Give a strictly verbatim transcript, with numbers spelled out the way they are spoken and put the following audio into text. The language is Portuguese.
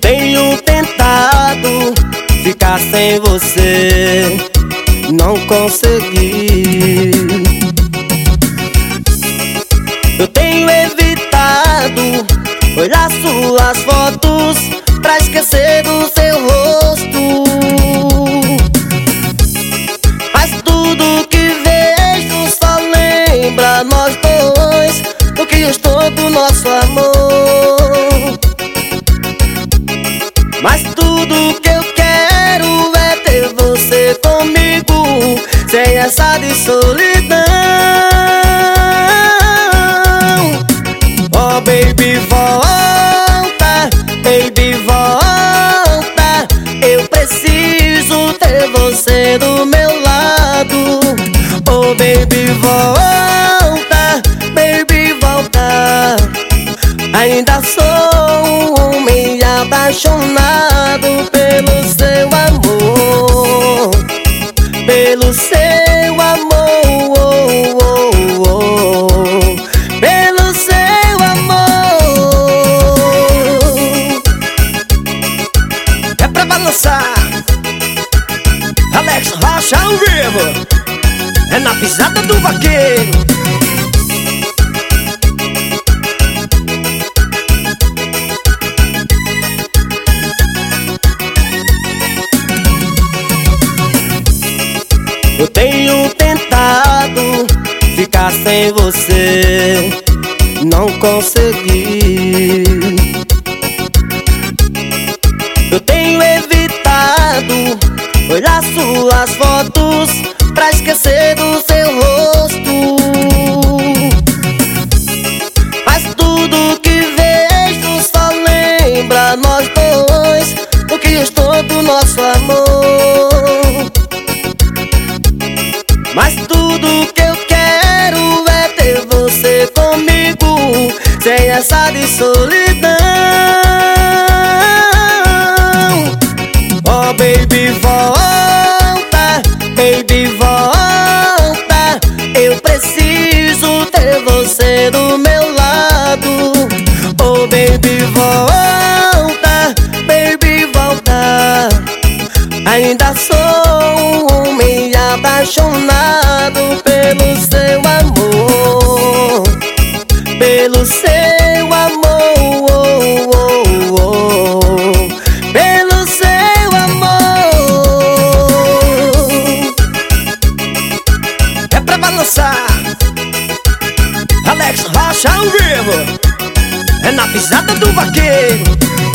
tenho tentado ficar sem você, não consegui. Eu tenho evitado olhar suas fotos pra esquecer do seu rosto, mas tudo que vejo só lembra nós dois, o que restou do nosso amor. Mas tudo que eu quero é ter você comigo, sem essa de solidão. Oh baby, volta, baby, volta. Eu preciso ter você do meu lado. Oh baby, volta, baby, volta. Ainda sou um homem apaixonado pelo seu amor, pelo seu amor, oh, oh, oh, pelo seu amor. É pra balançar, Alex Rocha ao vivo, é na pisada do vaqueiro. Eu tenho tentado ficar sem você, não consegui. Eu tenho evitado olhar suas fotos pra esquecer do seu rosto, mas tudo que vejo só lembra nós dois, o que restou do nosso amor. Mas tudo que eu quero é ter você comigo, sem essa de solidão. Oh baby, volta, baby, volta. Eu preciso ter você do meu lado. Oh baby, volta, baby, volta. Ainda sou um homem apaixonado pelo seu amor, pelo seu amor, oh, oh, oh, pelo seu amor. É pra balançar, Alex Rocha ao vivo, é na pisada do vaqueiro.